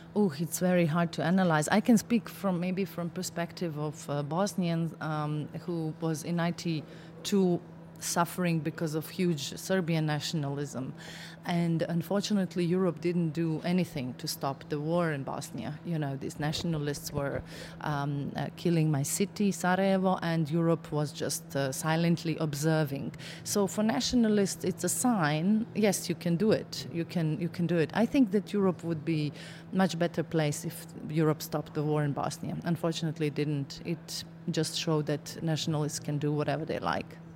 Oh, it's very hard to analyze. I can speak from maybe from perspective of Bosnians who was in '92 suffering because of huge Serbian nationalism. And unfortunately, Europe didn't do anything to stop the war in Bosnia. You know, these nationalists were killing my city, Sarajevo, and Europe was just silently observing. So for nationalists, it's a sign, yes, you can do it. You can do it. I think that Europe would be much better place if Europe stopped the war in Bosnia. Unfortunately, it didn't. It just showed that nationalists can do whatever they like.